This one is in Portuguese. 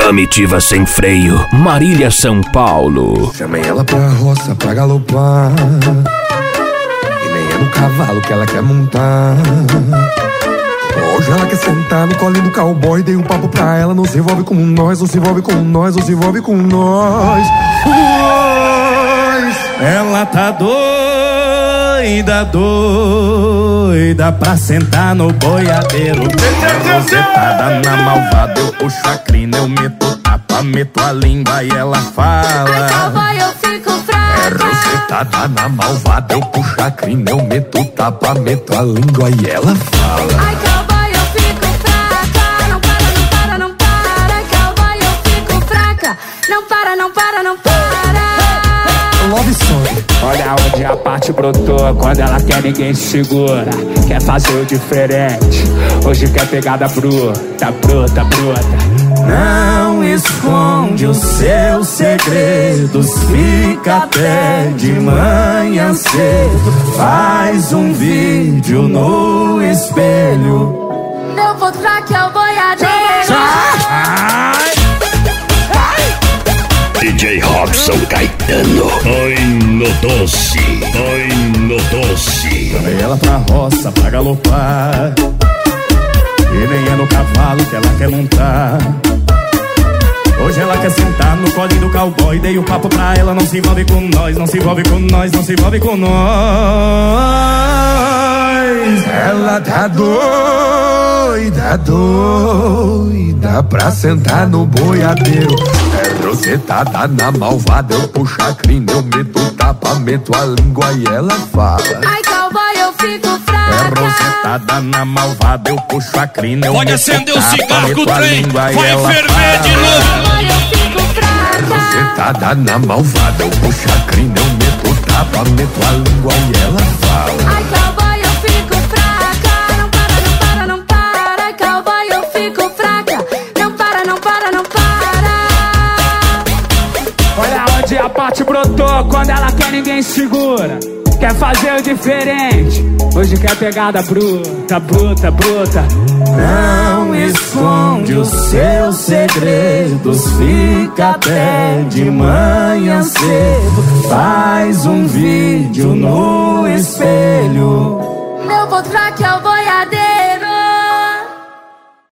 Comitiva sem freio, Marília, São Paulo. Chamei ela pra roça pra galopar, e nem é no cavalo que ela quer montar. Hoje ela quer sentar no colinho do cowboy. Dei um papo pra ela, não se envolve com nós, não se envolve com nós, não se envolve com nós. Ela tá doida, doida pra sentar no boiadeiro. Rosetada na malvada, eu puxo a crina, eu meto tapa, meto a língua e ela fala. Ai, cowboy, eu fico fraca. Rosetada na malvada, eu puxo a crina, eu meto tapa, meto a língua e ela fala. Ai, cowboy, eu fico fraca. Não para, não para, não para. Ai, cowboy, eu fico fraca. Não para, não para, não para. Love Song. Olha onde a parte brotou, quando ela quer ninguém segura. Quer fazer o diferente, hoje quer pegada bruta, bruta, bruta. Não esconde os seus segredos, fica até de manhã cedo. Faz um vídeo no espelho. Eu vou traque ao boiadeiro. DJ Robson Caetano. Põe no doce, põe no doce. Chamei ela pra roça pra galopar, e nem é no cavalo que ela quer montar. Hoje ela quer sentar no colinho do cowboy. Dei o papo pra ela, não se envolve com nós, não se envolve com nós, não se envolve com nós. Ela tá doida, doida pra sentar no boiadeiro. Rosetada na malvada, eu puxo a crina, eu meto tapa, meto a língua e ela fala. Ai, cowboy, eu fico fraca. Rosetada na malvada, eu puxo a crina, eu Pode meto acender o tapa, cigarro, meto a trem, língua e vai ela ferver de fala. novo. Cowboy, eu fico fraca. Rosetada na malvada, eu puxo a crina, eu meto tapa, meto a língua e ela fala. Ai, cowboy, eu fico fraca. Não para, não para, não para. Ai, cowboy, eu fico fraca. Não para, não para, não para. Olha onde a parte brotou, quando ela quer ninguém segura. Quer fazer o diferente, hoje quer pegada bruta, bruta, bruta. Não esconde os seus segredos, fica até de manhã cedo. Faz um vídeo no espelho. Eu vou traque ao boiadeiro.